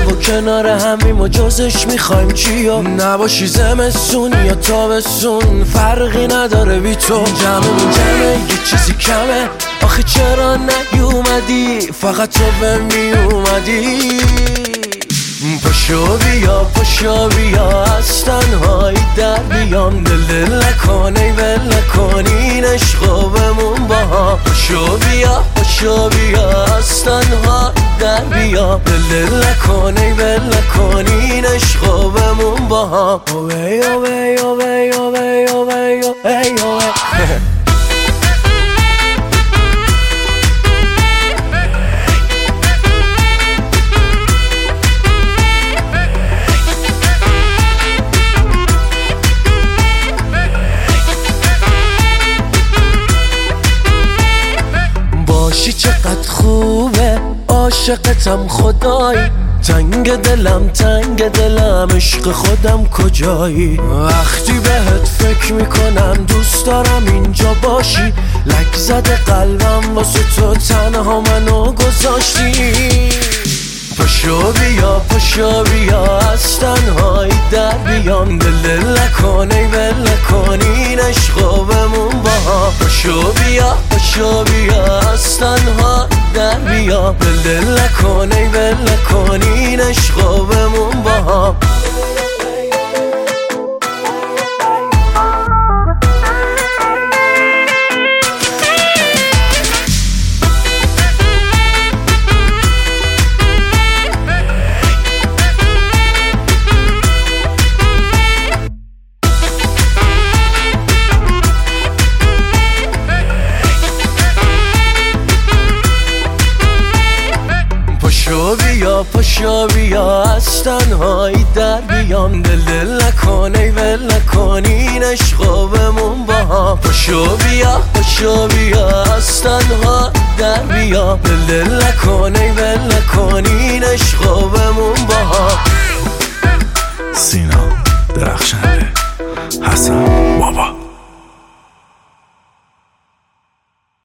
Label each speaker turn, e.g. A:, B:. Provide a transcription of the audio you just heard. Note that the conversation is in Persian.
A: و کنار همیم و جزش میخوایم چی و نباشی زمستون یا تابستون فرقی نداره بی تو. جمعمون جمعه یه چیزی کمه آخه چرا نیومدی فقط تو به میومدی. پاشو بیا از تنهایی در بیام دل نکنی ول نکنین عشقو بمون با هم. پاشو بیا از تنهایی در بیام دل نکنی ول نکنین عشقو بمون با هم. باشی چقدر خوبه عاشقتم خدایی. تنگ دلم عشق خودم کجایی. وقتی بهت فکر میکنم دوست دارم اینجا باشی. لک زده قلبم واسه تو تنها منو گذاشتی. پاشو بیا از تنهایی در بیام دل نکنی ول نکنین عشقو بمون با هم. پاشو بیا از تنهایی در بیام دل نکنی ول نکنین عشقو بمون با هم. پاشو بیا از تنهایی در بیام دل نکنی ول نکنین عشقو بمون با هم. پاشو بیا از تنهایی در بیام دل نکنی ول نکنین عشقو بمون با هم.
B: سینا درخشنده، حسن بابا.